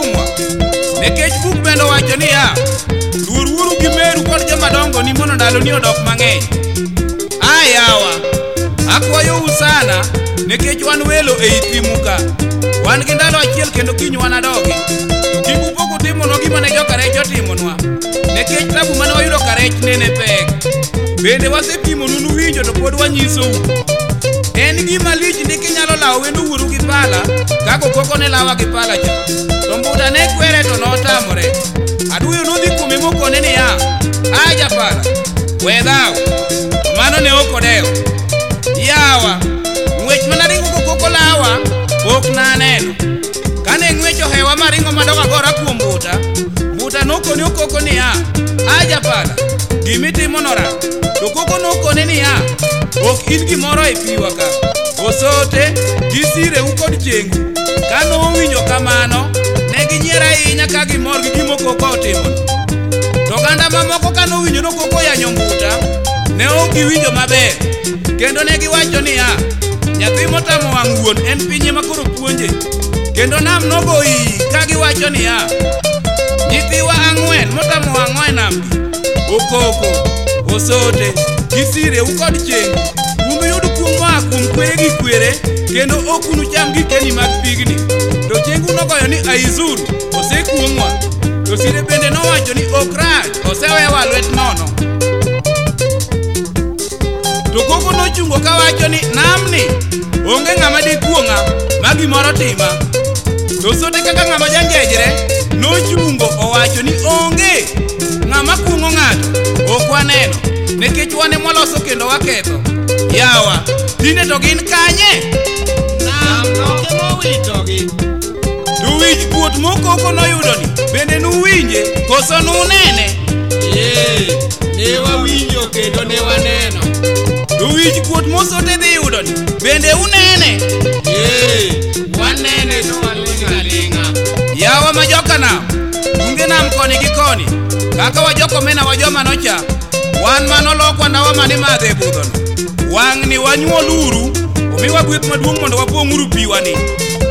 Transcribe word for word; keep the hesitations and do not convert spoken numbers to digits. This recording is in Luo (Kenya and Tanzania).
kumwa. Nekech buk bende wacho ni ya luor wuoru gi meru kod joma dongo ni mondo ndalo ni odok mang'eny. Ayawa, akwayo usana nekech wan welo e ithimu ka. Wan gi ndalo achiel kendo kiny wan adogi. To kik upok utimonwa gima ne joka rech otimonwa. Nekech tabu mane wayudo ka rech nene pek. Bende wasepimo nunu winjo to pod wanyisou. En gima lich ni kinyalo lawo wendo wuoru gi pala kako koko ne lawa gi pala cha. To mbuda ne kwere to notamore. Aduyo nodhi kume mokone ni ya aja pala wedhao mano ne okodeo. Yawa ng'wech mana ringo koko lawa ok naneno. Kane ng'wech ohewa maringo madoga gora kuom mbuta, mbuta nokone okoko ni ya aja pala gimitimo nora. To koko nokone ni ya ok in gimoro e piwa ka. Osote gisire u kod chengu. Kano owinjo kamano ne ginyiera ahinya ka gimor gi gimo koko otimono. To ganda mamoko kano owinjo no koko yanyo mbuta ne ok giwinjo maber. Kendo ne giwacho ni ya nyathi motamo wang' wuon en pinye makoro puonje. Kendo nam nogoyi ka giwacho ni ya nyithiwa ang'wen motamo wang' e nam okoko. Osote gisire u kod chengu. Unuyud kuom moa kuom kwere gi kwere kendo ok unucham gikeni mag pigni. To chengu nogoyo ni aizuru osekuomwa. To sire bende nowacho ni ok rach osewewa lwet nono. To koko nochungo kawacho ni namni onge ng'ama dikuong'a ma gimoro tima. To sote kaka ng'ama jangejre nochungo owacho ni onge ng'ama kuong'o ng'ato ok waneno. Nekech wane mwaloso kendo waketho. Yawa tinde to gin kanye? Nam no witogi. To wich kuot mokoko noyudoni bende nuwinje koso nunene? Ee, ne wawinjo kendo ne waneno. To wich kuot mosote dhi yudoni bende unene? Ee, wanene to waling'a ling'a. Yawa ma joka nam, unge nam koni gi koni. Kaka wajoko mena wajoma nocha, wan manolokwa ndawa mani madhe e budhono. Wang' ni wanyuol uru, omiwa gweth maduong' mondo wapong' uru piwa ni.